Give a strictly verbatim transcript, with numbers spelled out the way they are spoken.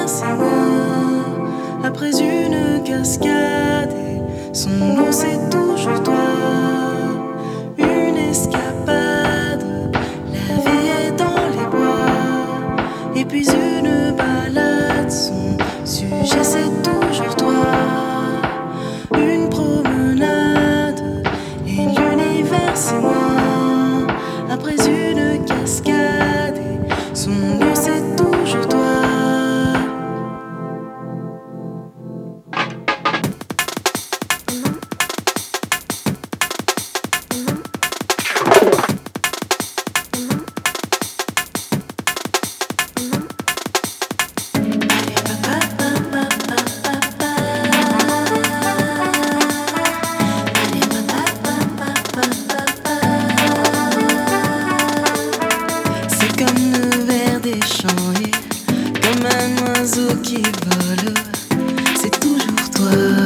l'univers c'est moi. Après une cascade et son nom c'est toujours toi. Une escapade, la vie est dans les bois. Et puis une balade, son sujet c'est toujours toi. Une promenade et l'univers c'est moi. Après une cascade et son nom c'est toujours toi. C'est comme le ver des champs et comme un oiseau qui vole, c'est toujours toi.